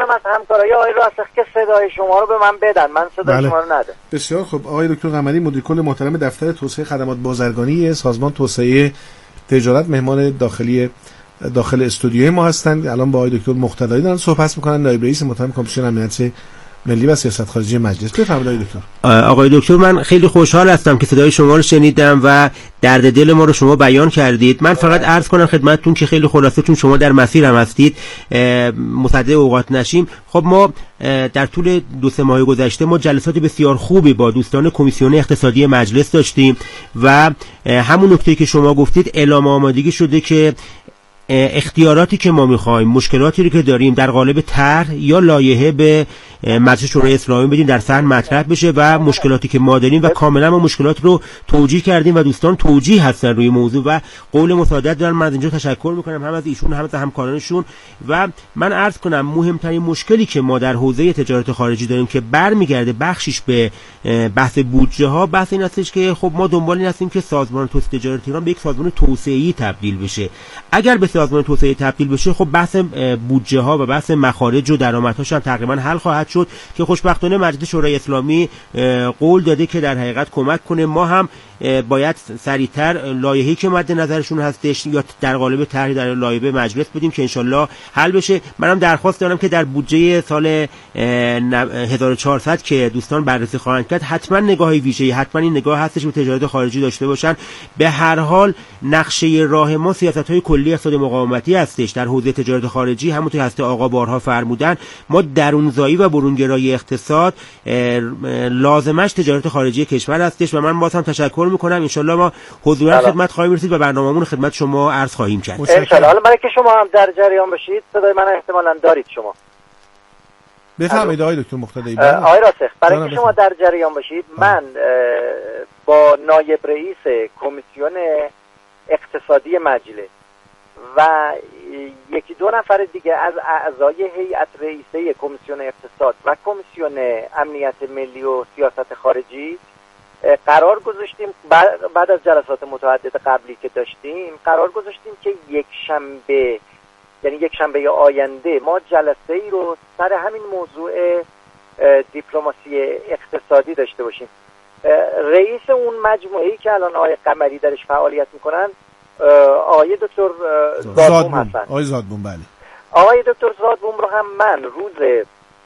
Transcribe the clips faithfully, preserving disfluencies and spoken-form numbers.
میکنم از همکارای آقای راسخ که صدای شما رو به من بدن، من صدای بله. شما رو ندارم. بسیار خوب. آقای دکتر قمری مدیر کل محترم دفتر توسعه خدمات بازرگانی سازمان توسعه تجارت مهمان داخلی داخل استودیوی ما هستند. الان با آقای دکتر مقتدایی دارن صحبت میکنن، نایب رئیس محترم کمیسیون امنیت ملی و سیاست خارجی مجلس. بفرمایید آقای دکتر. آقای دکتر من خیلی خوشحال هستم که صدای شما رو شنیدم و درد دل ما رو شما بیان کردید. من فقط عرض کنم خدمتتون که خیلی خلاصه چون شما در مسیر هم هستید مصدق اوقات نشیم. خب ما در طول دو سه ماه گذشته ما جلسات بسیار خوبی با دوستان کمیسیون اقتصادی مجلس داشتیم و همون نکته که شما گفتید اعلام آمادگی شده که اختیاراتی که ما میخوایم، مشکلاتی رو که داریم در قالب طرح یا لایحه به مجلس شورای اسلامی بدیم در صحن مطرح بشه و مشکلاتی که ما داریم و کاملا ما مشکلات رو توجیه کردیم و دوستان توجیه هستن روی موضوع و قول مساعدت دارن. من از اینجا تشکر میکنم هم از ایشون هم از همکارانشون. و من عرض کنم مهمترین مشکلی که ما در حوزه تجارت خارجی داریم که برمیگرده بخشش به بحث بودجه ها، بحث این هستش که خب ما دنبال این هستیم که سازمان توسعه تجارت ایران به یک سازمان توسعه‌ای تبدیل بشه. اگر به سازمان توسعه تبدیل بشه خب بحث بودجه ها و بحث مخارج و درآمدهاش هم تقریبا حل خواهد شد که خوشبختانه مجلس شورای اسلامی قول داده که در حقیقت کمک کنه. ما هم باید سریعتر لایحه‌ای که مد نظرشون هستش یا در قالب طرحی در لایحه مجلس بدیم که انشالله حل بشه. منم درخواست دارم که در بودجه سال هزار و چهارصد که دوستان بررسی خواهند کرد حتما نگاه ویژه‌ای، حتما این نگاه هستش به تجارت خارجی داشته باشن. به هر حال نقشه راه ما سیاست‌های کلی اقتصاد مقاومتی هستش در حوزه تجارت خارجی. همونطور هست آقا بارها فرمودن ما درونزایی و برونگرایی اقتصاد لازمش تجارت خارجی کشور هستش و من باز هم تشکر میکنم. انشالله ما حضورا خدمت خواهیم رسید و برنامه‌مون خدمت شما عرض خواهیم کرد. انشالله. حالا برای که شما هم در جریان باشید صدای من احتمالاً دارید شما. بفرمایید آقای دکتر مقتدایی. آقای راسخ برای که شما در جریان باشید من با نایب رئیس کمیسیون اقتصادی مجلس و یکی دو نفر دیگه از اعضای هیئت رئیسه کمیسیون اقتصاد و کمیسیون امنیت ملی و سیاست خارجی قرار گذاشتیم بعد از جلسات متعدد قبلی که داشتیم قرار گذاشتیم که یک شنبه یعنی یک شنبه آینده ما جلسه ای رو سر همین موضوع دیپلماسی اقتصادی داشته باشیم. رئیس اون مجموعه‌ای که الان آقای قمری درش فعالیت میکنن آقای دکتر زادبوم هستن. آقای زادبوم بله. آقای دکتر زادبوم رو هم من روز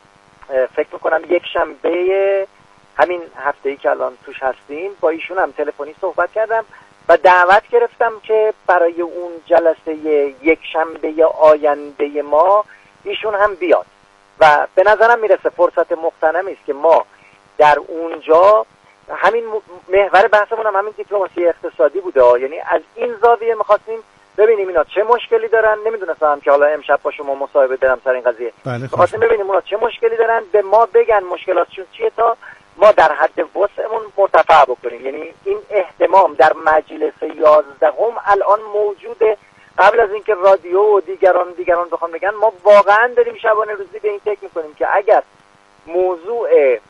فکر میکنم یک شنبه همین هفته‌ای که الان توش هستیم با ایشون هم تلفنی صحبت کردم و دعوت گرفتم که برای اون جلسه یک شنبه آینده ما ایشون هم بیاد و به نظرم میرسه فرصت مغتنمی است که ما در اونجا همین محور بحثمون هم همین دیپلماسی اقتصادی بوده. یعنی از این زاویه می‌خواستیم ببینیم اینا چه مشکلی دارن. نمیدونستم که حالا امشب با شما مصاحبه دارم سر این قضیه. می‌خواستیم ببینیم اونا چه مشکلی دارن، به ما بگن مشکلاتشون چیه تا ما در حد وسعمون مرتفع بکنیم. یعنی این اهتمام در مجلس یازدهم الان موجوده. قبل از اینکه رادیو و دیگران دیگران بخوام بگن ما واقعا داریم شبانه روزی به این فکر می‌کنیم که اگر موضوع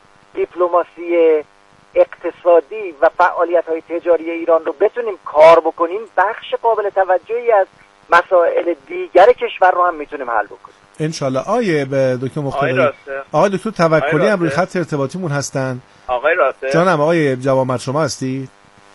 دیپلماسی اقتصادی و فعالیت‌های تجاری ایران رو بتونیم کار بکنیم بخش قابل توجهی از مسائل دیگر کشور رو هم میتونیم حل بکنیم انشالله. آیه به دکتر مقتدایی آقای دکتر توکلی هم روی خط ارتباطیمون هستن. آقای راسته جانم آقای جوانمرد شما هستی؟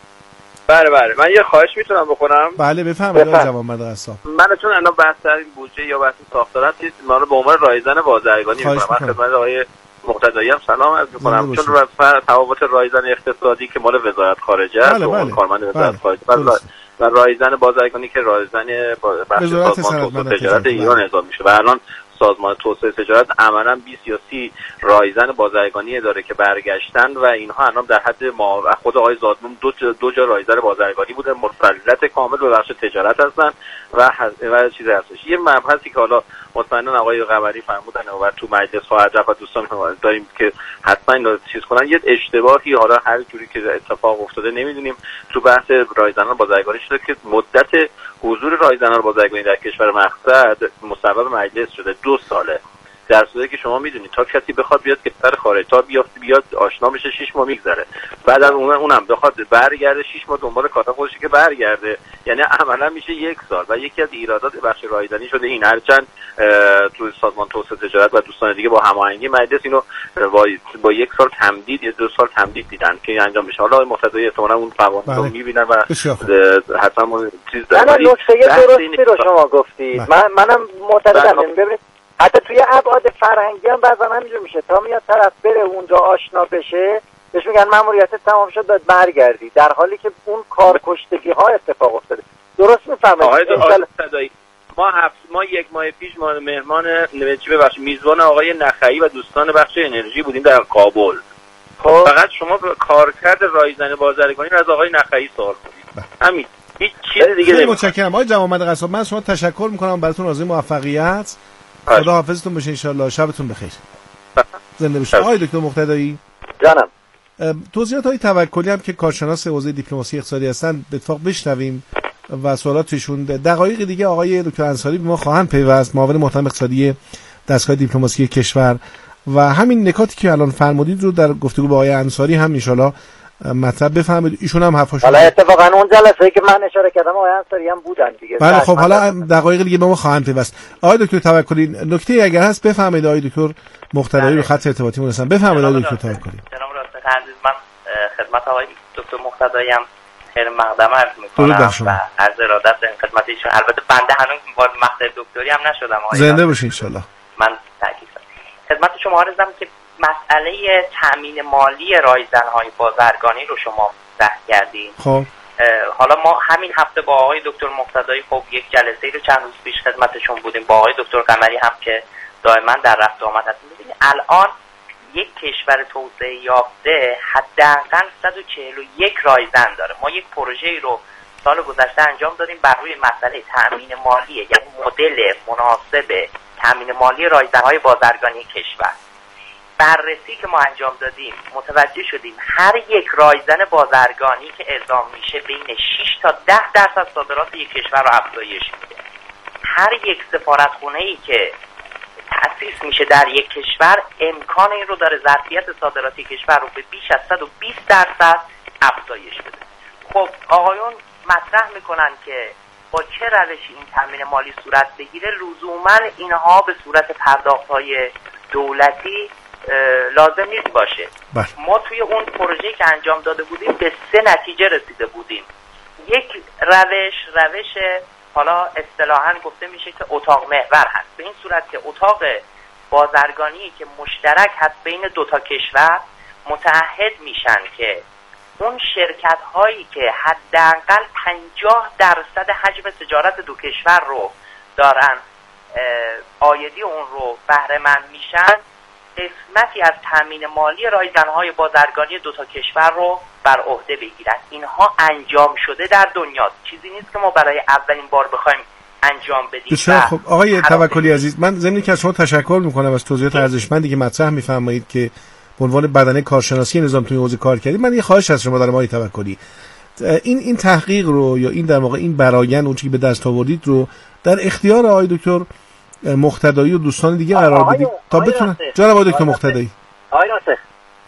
بله بله من یه خواهش میتونم بکنم؟ بله بفرمایید آقای جوانمرد قصاب. من چون الان بحث در بودجه یا بحث ساختار هست ما رو به عنوان رایزن بازرگانی می‌کنم. من خدمت آقای مقتدایی هم سلام عرض می‌کنم چون تفاوت رایزن اقتصادی که مال وزارت خارجه است و کارمند وزارت خارجه و رایزن بازرگانی که رایزن بخش سازمان توسعه تجارت ایران اعضا میشه و الان سازمان توسعه تجارت عملاً بیست یا سی رایزن بازرگانی داره که برگشتن و اینها الان در حد ما خود آقای زادبوم دو دو جا رایزن بازرگانی بوده مسلط کامل به بخش تجارت هستن و و چیزی هستش. یه مبحثی که حالا مطمئنا آقای قمری فرمودن و تو مجلس خواهد رفت و دوستان داریم که حتما اینو چیز کنن. یه اشتباهی حالا هر جوری که اتفاق افتاده نمیدونیم تو بحث رایزنان بازرگانی شده که مدت حضور رایزنان بازرگانی در کشور مقصد مصوب مجلس شده دو ساله، در صورتی که شما میدونید تا کسی بخواد بیاد کشور خارج تا بیاد بیاد آشنا بشه شش ماه میگذره، بعد از اون اونم بخواد برگرده شش ماه دنبال کارت خودش که برگرده، یعنی عملا میشه یک سال و یکی از ایرادات بخش رایزنی شده این. هرچند توی سازمان توسعه تجارت و دوستان دیگه با هماهنگی مجلس اینو با, با یک سال تمدید یا دو سال تمدید دیدن که انجام بشه. حالا آقای مقتدی احتمالاً اون قوانین رو می‌بینن و حتما چیز داره. من نکته درستی رو شما گفتید. من منم معتقدم. ببینید حتی توی ابعاد فرهنگی هم بعضا همینجور میشه، تا میاد طرف بره اونجا آشنا بشه بهش میگن ماموریت تمام شد باید برگردی، در حالی که اون کارکشتگی ها اتفاق افتاده. درست میفرمایید. ما هفت ما یک ماه پیش ما مهمان چی ببخشید میزبان آقای نخعی و دوستان بخش انرژی بودیم در کابل. خب فقط شما کارکرد رایزن بازرگانی رو از آقای نخعی سوال کنید. همین، هیچ چیز دیگه نمی‌خوام. متشکرم آقای جوانمرد قصاب. من شما تشکر می‌کنم براتون آرزوی موفقیت. خدا حافظتون باشه ان شاء الله. شبتون بخیر. زنده باشید. آقای دکتر مقتدی جانم. توضیحات های توکلی هم که کارشناس حوزه دیپلماسی اقتصادی هستن به اتفاق بشنویم و سوالاتشون. دقایق دیگه آقای دکتر انصاری به ما خواهند پیوست، معاون محترم اقتصادی دستگاه دیپلماسی کشور، و همین نکاتی که الان فرمودید رو در گفتگو با آقای انصاری هم ان شاء الله مطلب بفهمید. ایشون هم حرفاشون حالا اتفاقا اون جلسه‌ای که من اشاره کردم آقای انصاری هم بودن دیگه. بله خب حالا دقایق دیگه به ما خواهند پیوست. آقای دکتر توکلی نکته اگر هست بفهمید. آقای دکتر مقتدی رو خط ارتباطی مون هستن. بفهمید آقای دکتر توکلی. جناب راست عزیز، من خدمت آقای دکتر مقتدی هم خیر مقدم عرض می‌کنم و عرض ارادت خدمت ایشون. البته بنده هنوز وارد مقطع دکتری هم نشدم آقای. زنده باشین ان شاء الله. من تاکید خدمت شما عرضم که مسئله تامین مالی رایزن‌های بازرگانی رو شما مطرح کردین. خب حالا ما همین هفته با آقای دکتر مقتدی خب یک جلسه‌ای رو چند روز پیش خدمتشون بودیم، با آقای دکتر قمری هم که دائما در رفت و آمد هستیم. ببینید الان یک کشور توسعه یافته حداقل صد و چهل و یک رایزن داره. ما یک پروژه‌ای رو سال گذشته انجام دادیم بر روی مسئله تامین مالی، یعنی مدل مناسب تامین مالی رایزن‌های بازرگانی کشور. بررسی که ما انجام دادیم متوجه شدیم هر یک رایزن بازرگانی که اعزام میشه بین شش تا ده درصد صادرات یک کشور رو افزایش میده. هر یک سفارتخونه‌ای که تأسیس میشه در یک کشور امکان این رو داره ظرفیت صادراتی کشور رو به بیش از صد و بیست درصد افزایش بده. خب آقایون مطرح میکنن که با چه روشی این تامین مالی صورت بگیره. لزوما اینها به صورت پرداخت‌های دولتی لازم نیست باشه. بله. ما توی اون پروژه‌ای که انجام داده بودیم به سه نتیجه رسیده بودیم. یک روش روش حالا اصطلاحاً گفته میشه که اتاق محور هست، به این صورت که اتاق بازرگانی که مشترک هست بین دو تا کشور متعهد میشن که اون شرکت هایی که حداقل پنجاه درصد حجم تجارت دو کشور رو دارن عایدی اون رو بهره مند میشن قسمتی از تامین مالی رایزن‌های بازرگانی دو تا کشور رو بر عهده بگیرن. اینها انجام شده در دنیا، چیزی نیست که ما برای اولین بار بخوایم انجام بدیم. بسیار خب آقای توکلی عزیز، من ضمن که از شما تشکر میکنم از توضیحات ارزشمندی که مطرح میفرمایید که به عنوان بدنه کارشناسی نظام توی حوزه کار کردید. من یه خواهش از شما دارم آقای توکلی، این این تحقیق رو یا این در واقع این برآیند اون چیزی که به دست آوردید رو در اختیار آقای دکتر مقتدی و دوستان دیگه قرار بدید تا بتونن. جناب آقای دکتر مقتدی. آقای ناصر.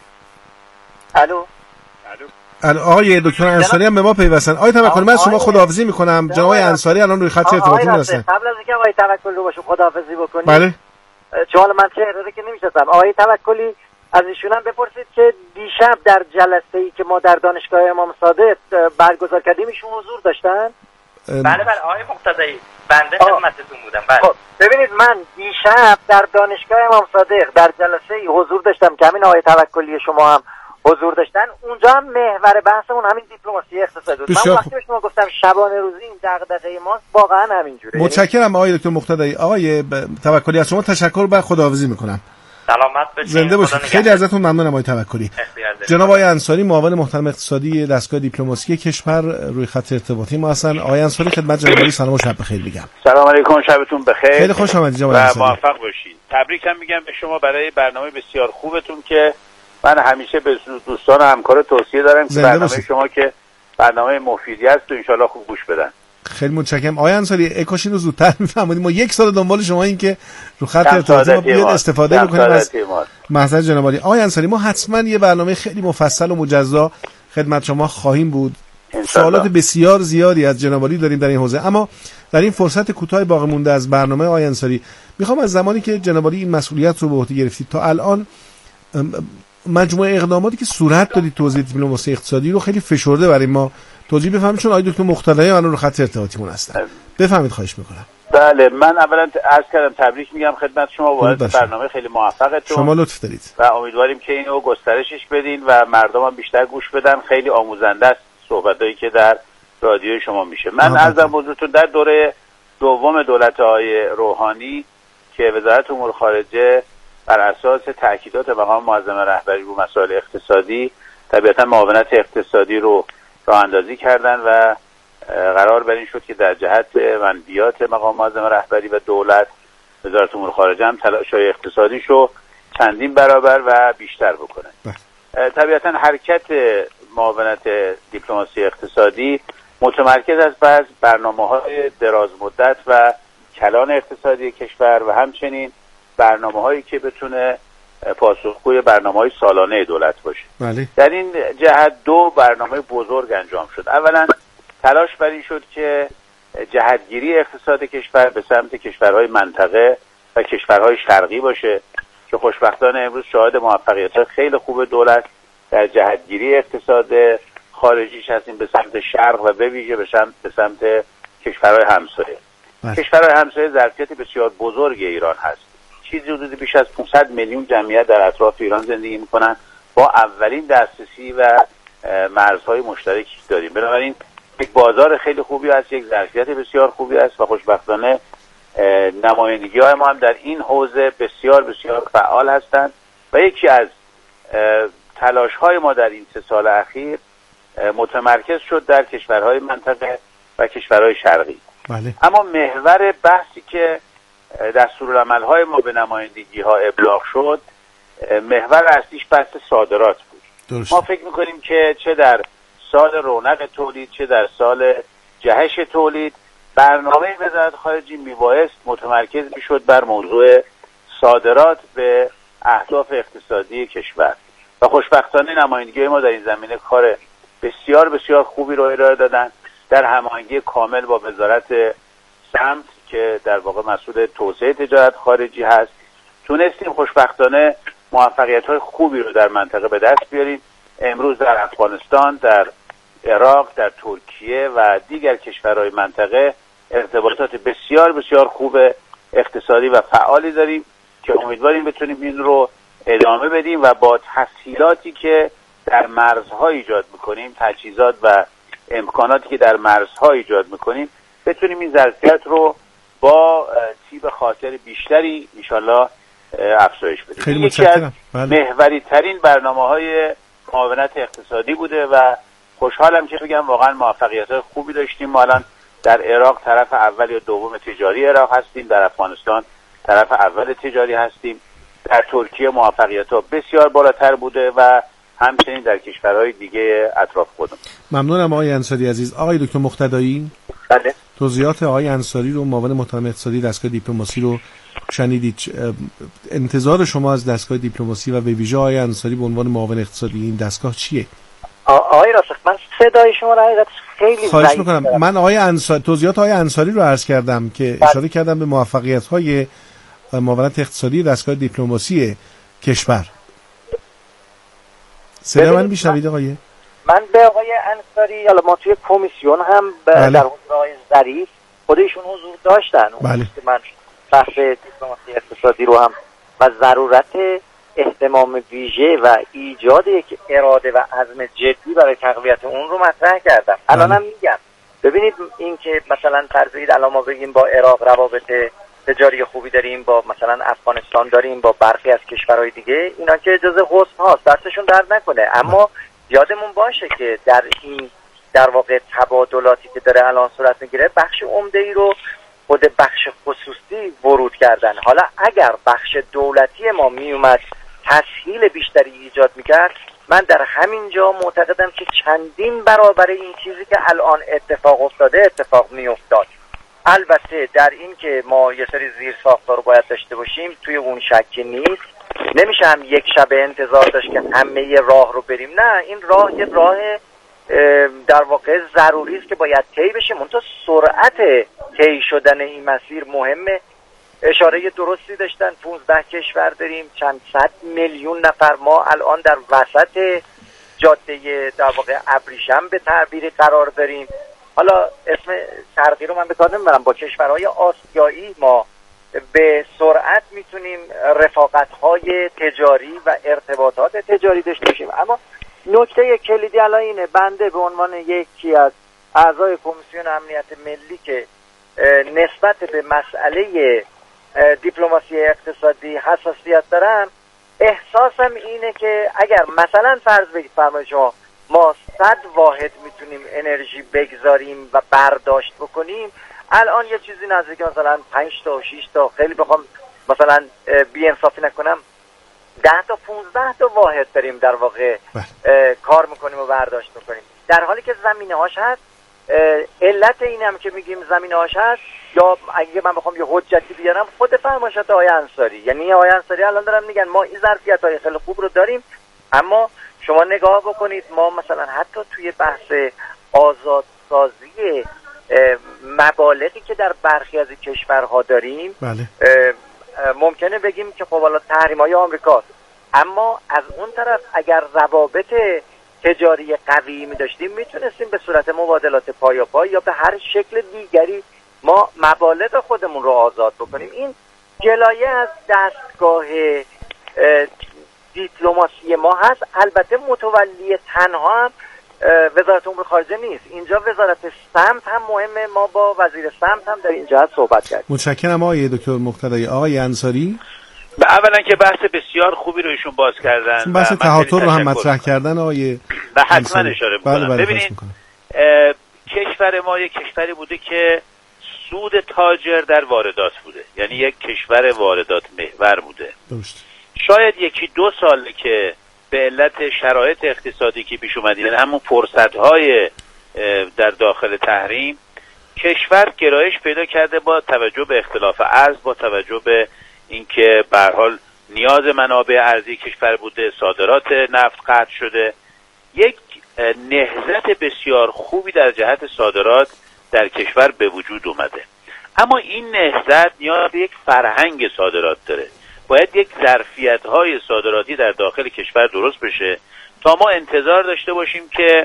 الو. الو. آقای دکتر انصاری هم به ما پیوستن. آقای توکلی من شما خداحافظی میکنم. جناب آقای انصاری الان روی خط ارتباطی هستن. قبل از اینکه آقای توکلی رو باشون خداحافظی بکنید. بله. چون من چهره که نمیشناسم. آقای توکلی از ایشون هم بپرسید که دیشب در جلسه‌ای که ما در دانشگاه امام صادق برگزار کردیم ایشون حضور داشتن؟ بله بله آقای مقتدی بنده خدمتتون بودم. بله. خب ببینید من دیشب در دانشگاه امام صادق در جلسه‌ای حضور داشتم که همین آقای توکلی شما هم حضور داشتن. اونجا هم محور بحثمون همین دیپلماسی اقتصادی بود. من وقتی به شما گفتم شبانه روزی این دغدغه ماست واقعا همینجوره. متشکرم آقای دکتر مقتدی. آقای توکلی از شما تشکر و خداحافظی میکنم. سلامت باشید. زنده باشید. خیلی ازتون ممنونم آقای توکلی. جناب آقای انصاری معاون محترم اقتصادی دستگاه دیپلماسی کشور روی خط ارتباطی ما هستن. آقای انصاری خدمت جناب سلام و شب بخیر میگم. سلام علیکم، شبتون بخیر. خیلی خوش آمدید جناب انصاری. موفق باشید. تبریک هم میگم به شما برای برنامه بسیار خوبتون که من همیشه به دوستان و همکار توصیه دارم که برنامه باشید. شما که برنامه مفیدی است و ان شاءالله خوب گوش بدن. خیلی متشکرم آقای انصاری. اکاشین رو زودتر میفهمونیم. ما یک سال دنبال شما این که رو خط ارتباطی ما بیاد استفاده بکنیم از محضر جناب عالی. آقای انصاری ما حتما یه برنامه خیلی مفصل و مجزا خدمت شما خواهیم بود. سوالات بسیار زیادی از جناب عالی داریم در این حوزه، اما در این فرصت کوتاه باقی مونده از برنامه آقای انصاری میخوام از زمانی که جناب عالی این مسئولیت رو به عهده گرفتید تا الان مجموعه اقداماتی که صورت دادید توزیع دیپلماسی اقتصادی رو خیلی فشرده برای ما توضیح بفهمید، چون آقای دکتر مقتدایی الان رو خط ارتباطیمون هستن. بفهمید خواهش میکنم. بله، من اولا عرض کردم تبریک میگم خدمت شما وارد برنامه خیلی موفقتون. شما لطف دارید و امیدواریم که اینو گسترشش بدین و مردم هم بیشتر گوش بدن. خیلی آموزنده است صحبتایی که در رادیو شما میشه. من عرضم حضورتون در دوره دوم دولت آقای روحانی که وزارت امور خارجه بر اساس تاکیدات مقام معظم رهبری رو مسائل اقتصادی طبیعتا معاونت اقتصادی رو راه اندازی کردن و قرار بر این شد که در جهت منبیات مقام معظم رهبری و دولت وزارت امور خارجه هم تلاش‌های اقتصادیشو چندین برابر و بیشتر بکنه. طبیعتا حرکت معاونت دیپلماسی اقتصادی متمرکز است بر برنامه‌های دراز مدت و کلان اقتصادی کشور و همچنین برنامه‌هایی که بتونه پاسخگوی برنامه‌های سالانه دولت باشه. بله. در این جهت دو برنامه بزرگ انجام شد. اولا تلاش بر این شد که جهتگیری اقتصاد کشور به سمت کشورهای منطقه و کشورهای شرقی باشه که خوشبختانه امروز شاهد موفقیت‌های خیلی خوب دولت در جهتگیری اقتصاد خارجیش هستیم به سمت شرق و به ویژه به سمت به سمت کشورهای همسایه. بله. کشورهای همسایه ظرفیت بسیار بزرگ ایران هست. چیزی حدود بیش از پانصد میلیون جمعیت در اطراف ایران زندگی میکنن. با اولین دسترسی و مرزهای مشترکی داریم. بنابراین یک بازار خیلی خوبی هست، یک ظرفیت بسیار خوبی است و خوشبختانه نمایندگی‌های ما هم در این حوزه بسیار بسیار فعال هستند و یکی از تلاش‌های ما در این سه سال اخیر متمرکز شد در کشورهای منطقه و کشورهای شرقی. بله. اما محور بحثی که دستورالعمل‌های ما به نمایندگی‌ها ابلاغ شد محور اصلیش بحث صادرات بود. درست. ما فکر می‌کنیم که چه در سال رونق تولید چه در سال جهش تولید برنامه وزارت خارجه میبایست متمرکز میشد بر موضوع صادرات به اهداف اقتصادی کشور و خوشبختانه نمایندگی ما در این زمینه کار بسیار بسیار خوبی رو ارائه دادن در هماهنگی کامل با وزارت سمت که در واقع مسئول توسعه تجارت خارجی هست. تونستیم خوشبختانه موفقیت‌های خوبی رو در منطقه به دست بیاریم. امروز در افغانستان، در عراق، در ترکیه و دیگر کشورهای منطقه ارتباطات بسیار بسیار خوب اقتصادی و فعالی داریم که امیدواریم بتونیم این رو ادامه بدیم و با تسهیلاتی که در مرزها ایجاد میکنیم، تجهیزات و امکاناتی که در مرزها ایجاد میکنیم بتونیم این ظرفیت رو با تیب خاطر بیشتری انشالله افزایش بدیم. خیلی یکی از محوری ترین برنامه‌های معاونت اقتصادی بوده و خوشحالم که بگم واقعا موفقیت‌های خوبی داشتیم. ما الان در عراق طرف اول یا دوم تجاری عراق هستیم، در افغانستان طرف اول تجاری هستیم، در ترکیه موفقیت‌ها بسیار بالاتر بوده و همچنین در کشورهای دیگه اطراف خودمون. ممنونم آقای انصاری عزیز. آقای دکتر مقتدایی، بله. توضیحات آقای انصاری رو، معاون محترم اقتصادی دستگاه دیپلماسی رو شنیدید. انتظار شما از دستگاه دیپلماسی و به ویژه آقای انصاری به عنوان معاون اقتصادی این دستگاه چیه؟ آقای راسخ، من صدای شما رو حقیقت خیلی خواهش میکنم. من آقای انصاری توضیحات آقای انصاری رو عرض کردم که بله. اشاره کردم به موفقیت‌های معاونت اقتصادی دستگاه دیپلماسی کشور. صدا من میشنوید آقای؟ من به آقای انصاری، حالا ما توی کمیسیون هم بله. در حضور آقای ظریف خودشون حضور داشتن. بله. من بحث دیپلماسی اقتصادی رو هم و ضرورت اهتمام ویژه و ایجاد یک اراده و عزم جدی برای تقویت اون رو مطرح کردم. الان هم میگم ببینید این که مثلا فرض کنید الان ما بگیم با عراق روابط تجاری خوبی داریم، با مثلا افغانستان داریم، با برخی از کشورهای دیگه، اینا که اجازه حسن هاست، دستشون درد نکنه، اما یادمون باشه که در این در واقع تبادلاتی که داره الان صورت میگیره بخش عمده ای رو خود بخش خصوصی ورود کردن. حالا اگر بخش دولتی ما میومد تسهیل بیشتری ایجاد میکرد، من در همین جا معتقدم که چندین برابر این چیزی که الان اتفاق افتاده اتفاق میافتاد. البته در این که ما یه سری زیر ساختار رو باید داشته باشیم توی اون شکی نیست. نمیشه هم یک شب انتظار داشت که همه راه رو بریم. نه، این راه یه راه در واقع ضروری است که باید طی بشه، منتها سرعت طی شدن این مسیر مهمه. اشاره درستی داشتن، پانزده کشور داریم، چند صد میلیون نفر. ما الان در وسط جاده در واقع ابریشم به تعبیر قرار داریم. حالا اسم شرقی رو من به کار نمیبرم، با کشورهای آسیایی ما به سرعت میتونیم رفاقت‌های تجاری و ارتباطات تجاری داشته باشیم. اما نکته کلیدی الان اینه، بنده به عنوان یکی از اعضای کمیسیون امنیت ملی که نسبت به مسئله دیپلماسی اقتصادی حساسیت دارم، احساسم اینه که اگر مثلا فرض بگید فرمایید شما ما صد واحد میتونیم انرژی بگذاریم و برداشت بکنیم، الان یه چیزی نزدیک مثلا پنج تا و شش تا، خیلی بخوام مثلا بی انصافی نکنم، ده تا پونزده تا واحد داریم در واقع کار میکنیم و برداشت میکنیم، در حالی که زمینه هاش هست. علت این هم که میگیم زمینه هاش هست، یا اگه من بخوام یه حجتی بیارم، خود فرمایشات آقای انصاری، یعنی آقای انصاری الان دارم میگن ما این ظرفیت های خیلی خوب رو داریم، اما شما نگاه بکنید ما مثلا حتی توی بحث آزادسازی مبالغی که در برخی از کشورها داریم، بله. ممکنه بگیم که خب حالا تحریم‌های آمریکاست، اما از اون طرف اگر روابط تجاری قوی می داشتیم میتونستیم به صورت مبادلات پایاپای یا به هر شکل دیگری ما مبالغ خودمون رو آزاد بکنیم. این جلایه از دستگاه دیپلماسی ما هست. البته متولی تنها هم وزارت امور خارجه نیست، اینجا وزارت سمت هم مهمه. ما با وزیر سمت هم در اینجا صحبت کردیم. متشکرم آقای دکتر مقتدی. آقای انصاری، اولا که بحث بسیار خوبی رو ایشون باز کردن، بحث تهاتر رو هم مطرح کردن آقای و حتما اشاره می‌کنم. بله ببینید کشور ما یک کشوری بوده که سود تاجر در واردات بوده، یعنی یک کشور واردات محور بوده. درست. شاید یکی دو ساله که به علت شرایط اقتصادی که پیش اومد، یعنی همون فرصت‌های در داخل تحریم، کشور گرایش پیدا کرده با توجه به اختلاف ارز، با توجه به اینکه به هر حال نیاز منابع ارزی کشور بوده، صادرات نفت قطع شده، یک نهضت بسیار خوبی در جهت صادرات در کشور به وجود اومده. اما این نهضت نیاز به یک فرهنگ صادرات داره، باید یک ظرفیت‌های صادراتی در داخل کشور درست بشه تا ما انتظار داشته باشیم که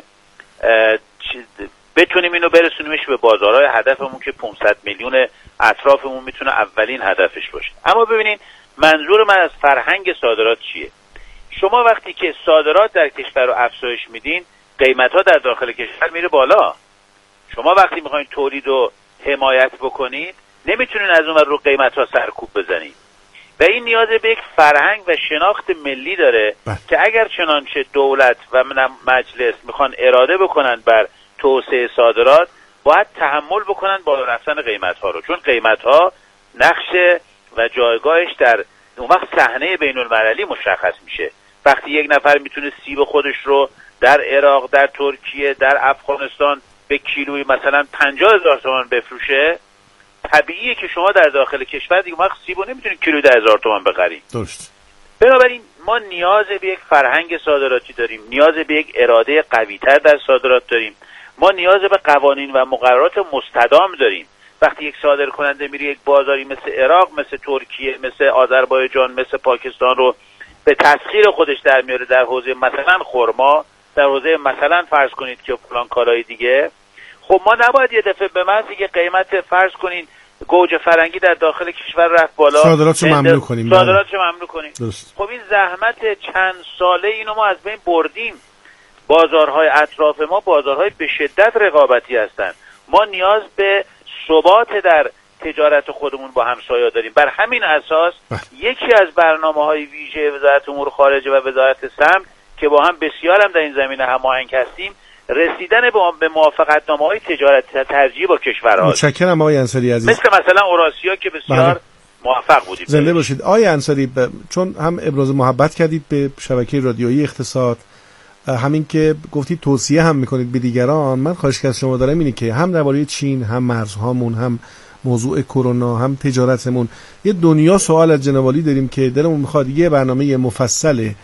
بتونیم اینو برسونیمش به بازارهای هدفمون که پانصد میلیون اطرافمون میتونه اولین هدفش باشه. اما ببینید منظور من از فرهنگ صادرات چیه؟ شما وقتی که صادرات در کشور رو افزایش میدین، قیمت‌ها در داخل کشور میره بالا. شما وقتی میخواین تولید رو حمایت بکنید، نمیتونین از اون رو قیمت‌ها سرکوب بزنید. و این نیاز به یک فرهنگ و شناخت ملی داره بله. که اگر چنانچه دولت و مجلس میخوان اراده بکنن بر توسعه صادرات، باید تحمل بکنن بالا رفتن قیمت‌ها رو، چون قیمت‌ها نقش و جایگاهش در اون وقت صحنه بین‌المللی مشخص میشه. وقتی یک نفر میتونه سیب خودش رو در عراق، در ترکیه، در افغانستان به کیلویی مثلا پنجاه هزار تومان بفروشه، طبیعیه که شما در داخل کشور دیگه وقت سیبو نمیتونید کیلو ده هزار تومان بخرید. درست. بنابراین ما نیاز به یک فرهنگ صادراتی داریم، نیاز به یک اراده قوی‌تر در صادرات داریم، ما نیاز به قوانین و مقررات مستدام داریم. وقتی یک صادر کننده میره یک بازاری مثل عراق، مثل ترکیه، مثل آذربایجان، مثل پاکستان رو به تسخیر خودش در میاره در حوزه مثلا خرما، در حوزه مثلا فرض کنید که فلان کالای دیگه، خب ما نباید یه دفعه به محض که قیمت فرض کنین گوجه فرنگی در داخل کشور رفت بالا، صادراتشو ممنوع کنیم. صادراتشو ممنوع کنیم. درست. خب این زحمت چند ساله اینو ما از بین بردیم. بازارهای اطراف ما بازارهای به شدت رقابتی هستند. ما نیاز به ثبات در تجارت خودمون با همسایه‌ها داریم. بر همین اساس بح. یکی از برنامه‌های ویژه وزارت امور خارجه و وزارت سمت که با هم بسیار هم در این زمینه هماهنگ هستیم، رسیدن به موافقتنامه‌های تجارت ترجیحی با کشورها. متشکرم آقای انصاری عزیز. مثل مثلا اوراسیا که بسیار بله. موفق بودیم. زنده باشید آقای انصاری. ب... چون هم ابراز محبت کردید به شبکه رادیویی اقتصاد، همین که گفتید توصیه هم میکنید به دیگران، من خواهش از شما دارم اینه که هم درباره چین، هم مرزهامون، هم موضوع کرونا، هم تجارتمون، یه دنیا سوال از جناب عالی داریم که دلمون میخواد یه برنامه مفصل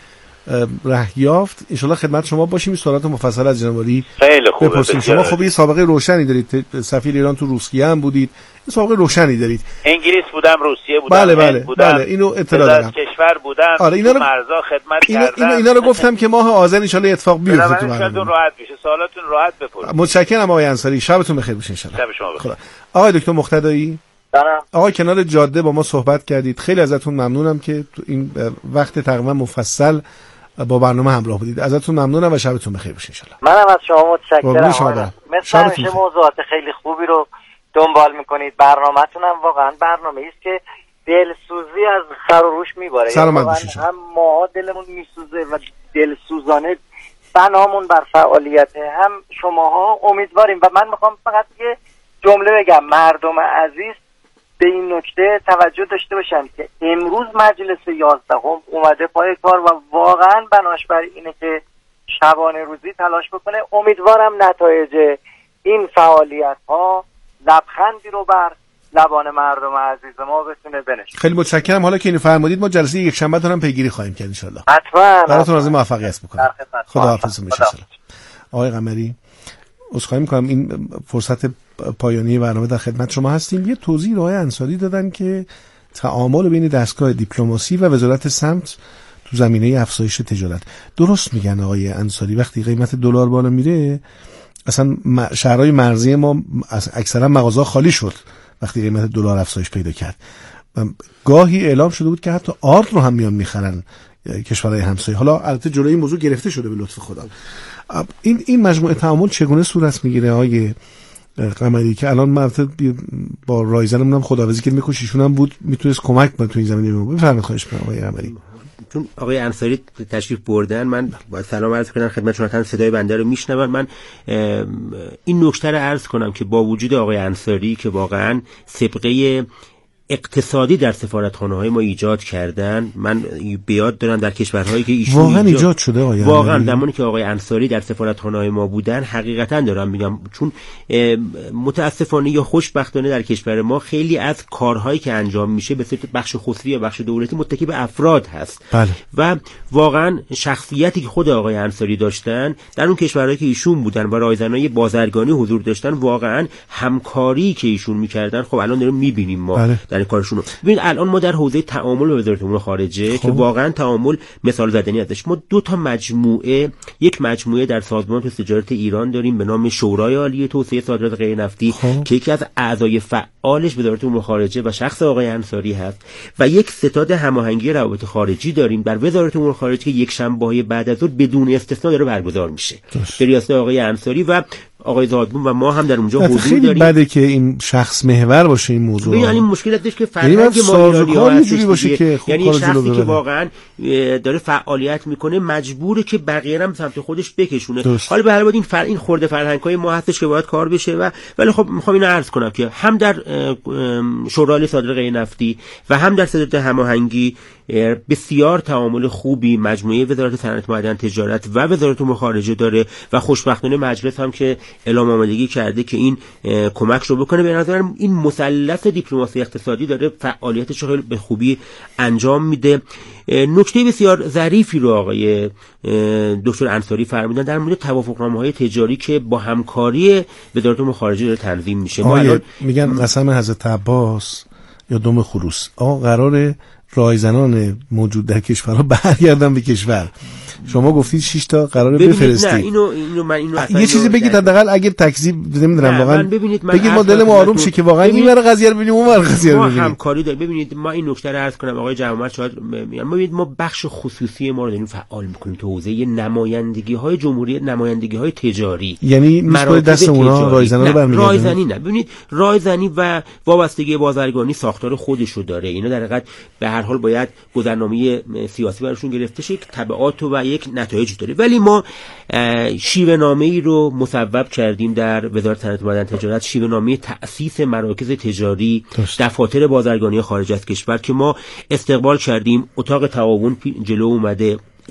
ره یافت. ان شاء الله خدمت شما باشیم. سوالات مفصل از جناب عالی خیلی خوبه بپرسیم. شما خب یه سابقه روشنی دارید، سفیر ایران تو روسیه هم بودید، یه سابقه روشنی دارید. انگلیس بودم، روسیه بودم، بله بله بودم، بله اینو اطلاع دارم. کشور بودم، آره اینا رو مرزا خدمت اینا کردم. اینا, اینا رو گفتم که ماه آذر ان شاء الله اتفاق بیفته تو برنامه. راحت بشه، سوالاتون راحت بپرسید. متشکرم آقای انصاری، شبتون بخیر باشه ان شاء الله. شب شما بخیر. آقای دکتر مقتدایی، دارم. آقای کنار جاده با ما صحبت کردید، خیلی ازتون ممنونم که تو این وقت تقریبا مفصل با برنامه همراه بودید. ازتون ممنونم و شبتون بخیر باشه ان شاء الله. منم از شما متشکرم. مثل همیشه موضوعات خیلی خوبی رو دنبال میکنید. برنامه‌تون هم واقعا برنامه‌ای است که دلسوزی از سر و روش میباره. سلامت باشید. هم ما دلمون میسوزه و دلسوزانه بنامون بر فعالیت هم شماها امیدواریم. و من میخوام فقط یه جمله بگم، مردم عزیز به این نکته توجه داشته باشن که امروز مجلس یازدهم اومده پای کار و واقعا بناش بر اینه که شبانه روزی تلاش بکنه. امیدوارم نتایج این فعالیت ها لبخندی رو بر لبان مردم عزیز ما بتونه بنشونه. خیلی متشکرم. حالا که اینو فرمودید ما جلسه یک شنبه هم پیگیری خواهیم کرد ان شاء الله. حتما. براتون از موفقیت میکنم. خدا حافظ باشه ان شاء الله. آقای قمری، عذرخواهی میکنم این فرصت پایانی برنامه در خدمت شما هستیم. یه توضیح آقای انصاری دادن که تعامل بین دستگاه دیپلماسی و وزارت سمت تو زمینه افزایش تجارت. درست میگن آقای انصاری، وقتی قیمت دلار بالا میره اصلا شهرهای مرزی ما اکثرا مغازه خالی شد وقتی قیمت دلار افزایش پیدا کرد. گاهی اعلام شده بود که حتی آرد رو هم میان میخرن کشورهای همسایه. حالا البته جلوی این موضوع گرفته شده به لطف خدا. این این مجموعه تعامل چگونه صورت میگیره آقای قمری که الان مرتب با رایزنمون هم خداحافظی که میکشیشون هم بود میتونست کمک کنه تو این زمینه؟ بفرمایید خواهش می‌کنم آقای قمری. چون آقای انصاری تشریف بردن من باید سلام عرض کنم خدمت شما، تا صدای بنده رو میشنون. من این نکته رو عرض کنم که با وجود آقای انصاری که واقعا سابقه اقتصادی در سفارتخانه‌های ما ایجاد کردن، من بیاد دارم در کشورهایی که ایشون واقعا ایجاد, ایجاد شده آقای واقعا زمانی که آقای انصاری در سفارتخانه‌های ما بودن، حقیقتا دارم میگم، چون متاسفانه یا خوشبختانه در کشور ما خیلی از کارهایی که انجام میشه به صورت بخش خصوصی یا بخش دولتی متکی به افراد هست. بله. و واقعا شخصیتی که خود آقای انصاری داشتن در اون کشورهایی که ایشون بودن و رایزنای بازرگانی حضور داشتن، واقعا همکاری که ایشون میکردن خب الان داریم میبینیم ما. بله. در کارشون. ببین الان ما در حوزه تعامل با وزارت امور خارجه که واقعا تعامل مثال زدنی ازش، ما دو تا مجموعه، یک مجموعه در سازمان تجارت ایران داریم به نام شورای عالی توسعه صادرات غیر نفتی خوب. که یکی از اعضای فعالش وزارت امور خارجه و شخص آقای انصاری هست، و یک ستاد هماهنگی روابط خارجی داریم در وزارت امور خارجه که یک شنبه‌های بعد از ظهر بدون استثنا داره برگزار میشه به ریاست آقای انصاری و آقای زادبون و ما هم در اونجا حضور خیلی داریم. بده که این شخص محور باشه این موضوع. یعنی مشکل ازش که فرهنگ ما ایرانی‌ها اینجوری باشه که یعنی شخصی که واقعا داره فعالیت میکنه مجبوره که بقیه هم سمت خودش بکشونه. حالا به هر حال این فر... این خورده فرهنگ‌های ما هستش که باید کار بشه و ولی خب میخوام اینو عرض کنم که هم در شورای صادرات غیر نفتی و هم در ستاد هماهنگی بسیار تعامل خوبی مجموعه وزارت صنعت معدن تجارت و وزارت امور خارجه داره و خوشبختانه مجلس هم که اعلام آمادگی کرده که این کمک رو بکنه. به نظرم این مثلث دیپلماسی اقتصادی داره فعالیتش رو خیلی به خوبی انجام میده. نکته بسیار ظریفی رو آقای دکتر انصاری فرمودن در مورد توافقنامه‌های تجاری که با همکاری وزارت امور خارجه داره تنظیم میشه. ما الان میگن قسم حضرت عباس یا دم خروس، آقا قراره رایزنان موجود در کشورها برگردن به کشور. شما گفتید شش تا قراره بفرستید. نه اینو اینو من اینو یه چیزی بگید حداقل اگه تکذیب نمیدونم واقعا ببینید ما دلمون آروم شه که واقعا این ور قضیه رو ببینیم اون ور قضیه رو ببینیم. ما همکاری داریم. ببینید ما این نکته رو عرض کنم آقای جوامر شاید میگم، ببینید ما بخش خصوصی ما رو داریم فعال میکنیم تو حوزه نمایندگی‌های جمهوری، نمایندگی‌های تجاری. یعنی میشه دست اونها رایزنا رو برمی‌گردن. رایزنی نه. ببینید رایزنی و وابستگی بازرگانی ساختار خودش رو داره. اینا در حقیقت به هر حال باید گذرنامه سیاسی براشون گرفته شه که تبعات و یک نتایج داره. ولی ما شیوه نامه‌ای رو مصوب کردیم در وزارت صنعت معدن تجارت، شیوه نامه تأسیس مراکز تجاری دفاتر بازرگانی خارج از کشور که ما استقبال کردیم. اتاق تعاون جلو اومده،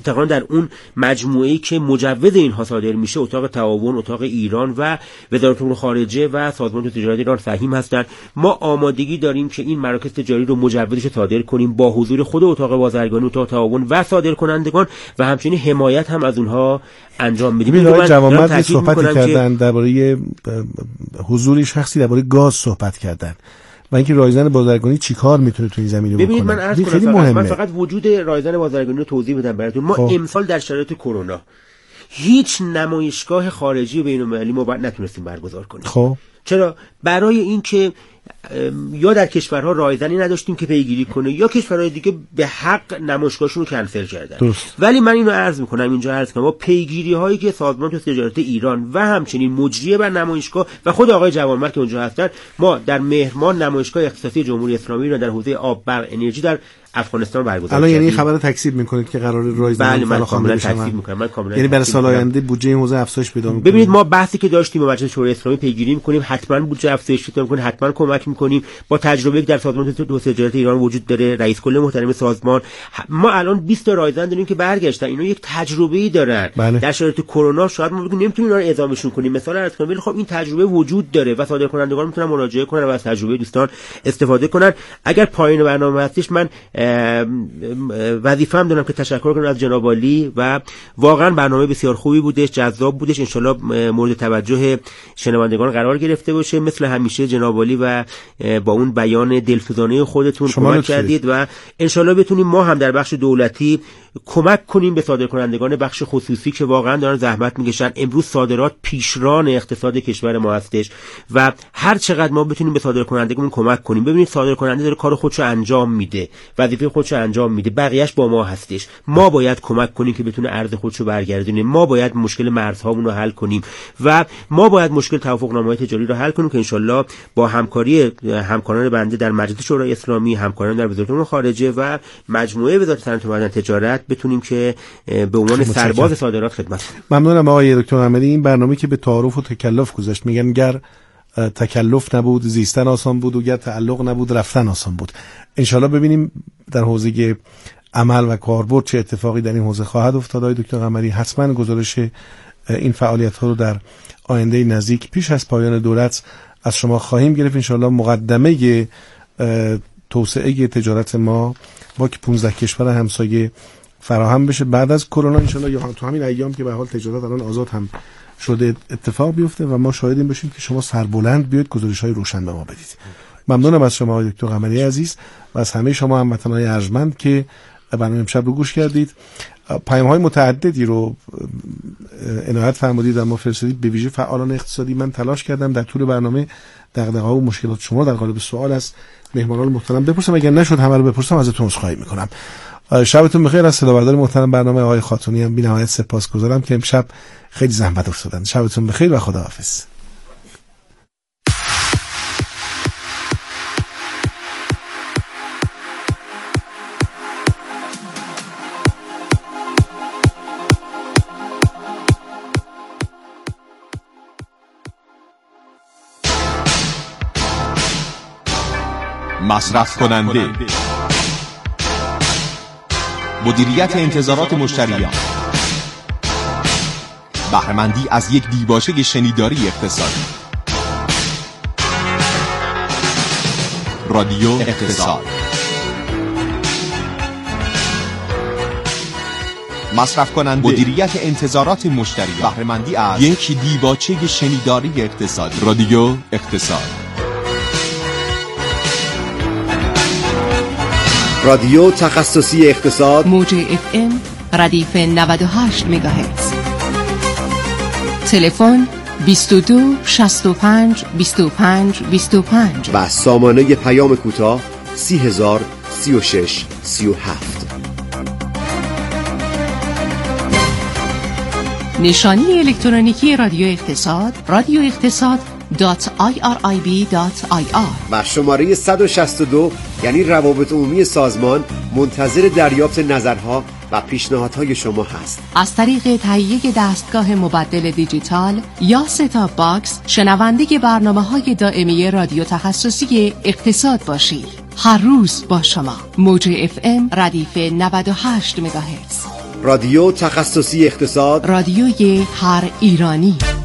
تقریبا در اون مجموعه‌ای که مجوز اینها صادر میشه اتاق تعاون، اتاق ایران و وزارت امور خارجه و سازمان تجارت ایران سهیم هستند. ما آمادگی داریم که این مراکز تجاری رو مجوزش صادر کنیم با حضور خود اتاق بازرگانی، اتاق تعاون و صادرکنندگان و همچنین حمایت هم از اونها انجام میدیم. آقای جوانمرد صحبت کردن درباره حضور شخصی درباره گاز صحبت کردن و اینکه رایزن بازرگانی چیکار میتونه تو این زمینه بکنه. ببینید من عرض کنم خیلی مهمه. من فقط وجود رایزن بازرگانی رو توضیح بدم براتون. ما خب. امسال در شرایط کرونا هیچ نمایشگاه خارجی بین‌المللی ما نتونستیم برگزار کنیم. خب چرا؟ برای اینکه یا در کشورها رایزنی نداشتیم که پیگیری کنه یا کشورهای دیگه به حق نمایشگاهشون رو کنسل کردن. درست. ولی من اینو عرض میکنم اینجا عرض کنم ما پیگیری هایی که سازمان تجارت ایران و همچنین مجریه بر نمایشگاه و خود آقای جوانمرد که اونجا هستن، ما در مهر ماه نمایشگاه اختصاصی جمهوری اسلامی رو در حوزه آب، برق، انرژی در افغانستان برگزار الان یعنی خبر تکذیب میکنید که قرار رایزن بله من کاملا تکذیب میکنم. من کاملا یعنی برای سال آینده بودجه این حوزه افزایش پیدا میکنه. ببینید ما بحثی که داشتیم با مجلس شورای اسلامی پیگیری میکنیم، حتما بودجه افزایش پیدا میکنه، حتما کمک میکنیم. با تجربه که در سازمان تجارت ایران وجود داره، رئیس کل محترم سازمان، ما الان بیست تا رایزن داریم که برگشتن، اینا یک تجربه‌ای دارن. بله. در شرایط کرونا شاید ما بگیم نمیتونیم اینا رو ادامهشون کنیم مثلا عرض کنم، ولی خب این تجربه وجود داره و صادرکنندگان میتونن مراجعه کنن و از تجربه دوستان استفاده کنن. اگر پایین برنامه هستش من وظیفه‌ام دارم که تشکر کنم از جناب عالی و واقعا برنامه بسیار خوبی بودش، جذاب بودش، ان شاءالله مورد توجه شنوندگان قرار گرفته باشه. مثل همیشه جناب عالی و با اون بیان دلسوزانه خودتون کمک کردید و ان شاءالله بتونیم ما هم در بخش دولتی کمک کنیم به صادرکنندگان بخش خصوصی که واقعا دارن زحمت میکشن. امروز صادرات پیشران اقتصاد کشور ما هستش و هر چقدر ما بتونیم به صادرکنندگان کمک کنیم. ببینید صادرکننده داره کار خودشو انجام میده، وظیفه خودشو انجام میده، بقیه‌اش با ما هستش. ما باید کمک کنیم که بتونه ارز خودشو برگردونه، ما باید مشکل مرزهامون رو حل کنیم و ما باید مشکل توافقنامه‌های تجاری رو حل کنیم که ان شاءالله با همکاری همکاران بنده در مجلس شورای اسلامی، همکاران در وزارت امور خارجه و مجموعه وزارت صنعت و معدن تجارت بتونیم که به عنوان سرباز صادرات خدمت کنیم. ممنونم آقای دکتر محمدی. این برنامه که به تعارف و تکلف گذاشت، میگن گر تکلف نبود زیستن آسان بود و گر تعلق نبود رفتن آسان بود. انشالله ببینیم در حوزه عمل و کاربرد چه اتفاقی در این حوزه خواهد افتاد. آقای دکتر قمری حتما گزارش این فعالیت ها رو در آینده نزدیک پیش از پایان دولت از شما خواهیم گرفت. انشالله مقدمه توسعه تجارت ما با که پانزده کشور همسایه فراهم بشه بعد از کرونا انشالله، یا هم تو همین ایام که به حال تجارت الان آزاد هم شده اتفاق بیفته و ما شاهدیم باشیم که شما سربلند بیاید گزارش‌های روشن به ما بدید. ممنونم از شما دکتر قمری عزیز و از همه شما هموطنان ارجمند که برنامه امشب رو گوش کردید. پیام‌های متعددی رو عنایت فرمودید و ما فرستادید، به ویژه فعالان اقتصادی. من تلاش کردم در طول برنامه دغدغه‌ها و مشکلات شما در قالب سوال از مهمانان محترم بپرسم، اگر نشد همه رو بپرسم ازتون عذرخواهی می‌کنم. شبتون بخیر. از صدابردار محترم برنامه آقای خاتونی هم بی‌نهایت سپاسگزارم که امشب خیلی زحمت افتادن. شبتون بخیر و خداحافظ. مصرف کننده، مدیریت انتظارات مشتریان، بهره‌مندی از یک دیباچه شنیداری اقتصادی. رادیو اقتصاد. مصرف کننده، مدیریت انتظارات مشتریان، بهره‌مندی از یک دیباچه شنیداری اقتصادی. رادیو اقتصاد. رادیو تخصصی اقتصاد، موج اف ام ردیف نود و هشت مگاهرتز. تلفن بیست و دو شصت و پنج بیست و پنج بیست و پنج و سامانه پیام کوتاه سی هزار سی و شش سی و هفت. نشانی الکترونیکی رادیو اقتصاد رادیو اقتصاد دات آی آر آی بی دات آی آر و شماره صد و شصت و دو یعنی روابط عمومی سازمان منتظر دریافت نظرها و پیشنهادهای شما هست. از طریق تهیه دستگاه مبدل دیجیتال یا ستاپ باکس شنونده برنامه‌های دائمی رادیو تخصصی اقتصاد باشید. هر روز با شما. موج اف ام ردیف نود و هشت مگاهرتز. رادیو تخصصی اقتصاد، رادیوی هر ایرانی.